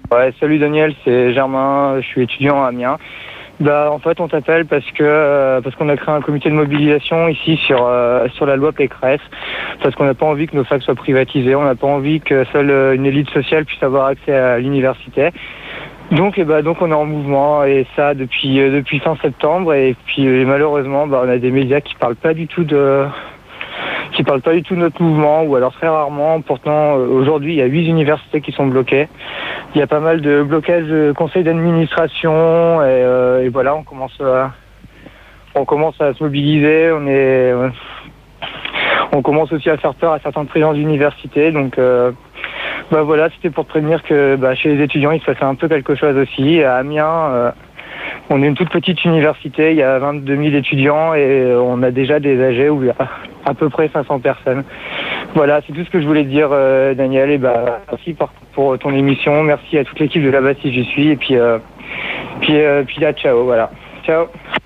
Ouais, salut Daniel, c'est Germain, je suis étudiant à Amiens. En fait, on t'appelle parce qu'on a créé un comité de mobilisation ici sur la loi Pécresse, parce qu'on n'a pas envie que nos facs soient privatisées, on n'a pas envie que seule une élite sociale puisse avoir accès à l'université. Donc on est en mouvement, et ça depuis fin septembre, et puis malheureusement on a des médias qui parlent pas du tout de notre mouvement, ou alors très rarement. Pourtant aujourd'hui il y a 8 universités qui sont bloquées. Il y a pas mal de blocages de conseils d'administration, et voilà, on commence à se mobiliser. On commence aussi à faire peur à certains présidents d'université. Donc voilà, c'était pour te prévenir que chez les étudiants il se passait un peu quelque chose aussi. À Amiens, on est une toute petite université, il y a 22 000 étudiants, et on a déjà des AG où il y a à peu près 500 personnes. Voilà, c'est tout ce que je voulais te dire, Daniel. Et merci pour ton émission. Merci à toute l'équipe de là-bas si j'y suis. Et puis là, ciao. Voilà. Ciao.